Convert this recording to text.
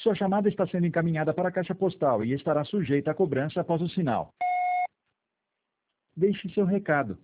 Sua chamada está sendo encaminhada para a caixa postal e estará sujeita a cobrança após o sinal. Deixe seu recado.